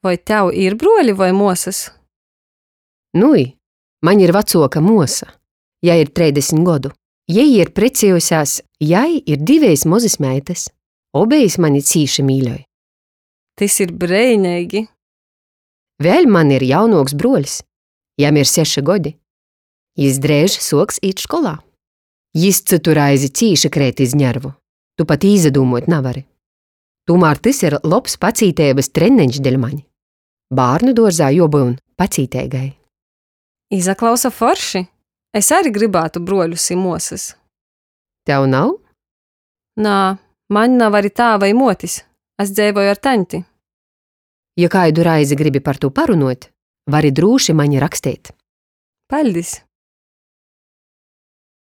Vai tev ir broļi vai mosas? Nui, man ir vecoka mosa, jai ir 30 godu. Jai ir precējusies, jai ir 2 mozas meitas. Obejis mani cīši mīļoj. Tas ir breinīgi. Vēl man ir jaunoks broļs, jam ir 6 godi. Jis drēž soks īt školā. Jis citu raizi cīši krēt iz ņervu. Tu pat īzadūmot nevari. Tomēr tas ir labs pacītēbas treniņš deļ mani. Bārnu dārzā jābūt pacītēgai. Izaklausa forši. Es arī gribētu broļus un mosas. Tev nav? Nā, man nav arī tāva un motis. Es dzīvoju ar taņti. Ja kādu raizi gribi par to parunot, vari drūši mani rakstīt. Paldies!